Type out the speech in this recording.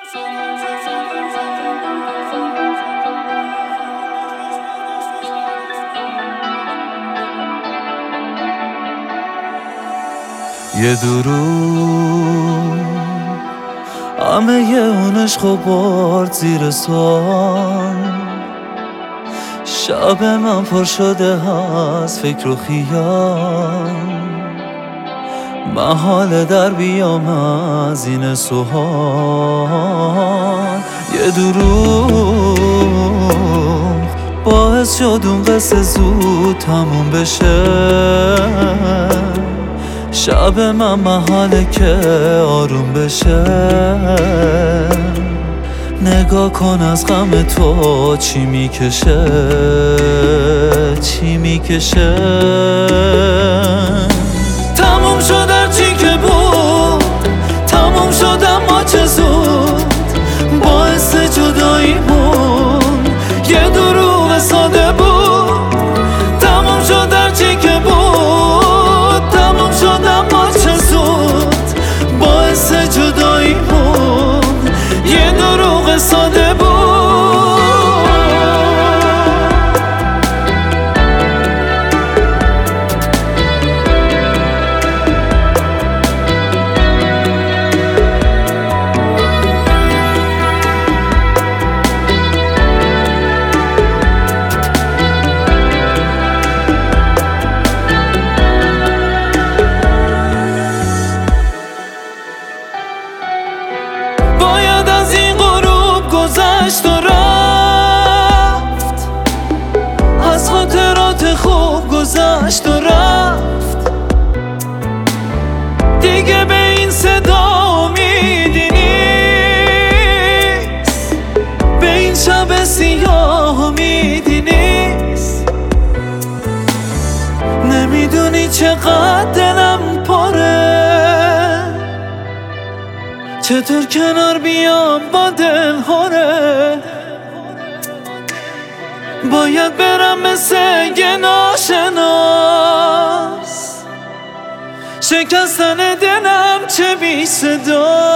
یه دروغ همه اون عشقو برد زیر سوال. شب من پر شده از فکر و خیال، محاله در بیام از این سوال. یه دروغ باعث شد اون قصه زود تموم بشه. شب من محاله که آروم بشه. نگاه کن از غم تو چی میکشه، چی میکشه. تموم شد هرچی که بود، تموم شد اما چه زود. باعث جداییمون یه دروغ ساده بود. تموم شد هرچی که بود، تموم شد اما چه زود. باعث جداییمون یه دروغ ساده بود. باید از این غروب گذشت و رفت، از خاطرات خوب گذشت و رفت. دیگه به این صدا امیدی نیست، به این شب سیاه امیدی نیست. نمیدونی چقدر دلم پره، چطور کنار بیام با دل هره. باید برم مثل یه ناشناس، شکستن دلم چه بی صدا.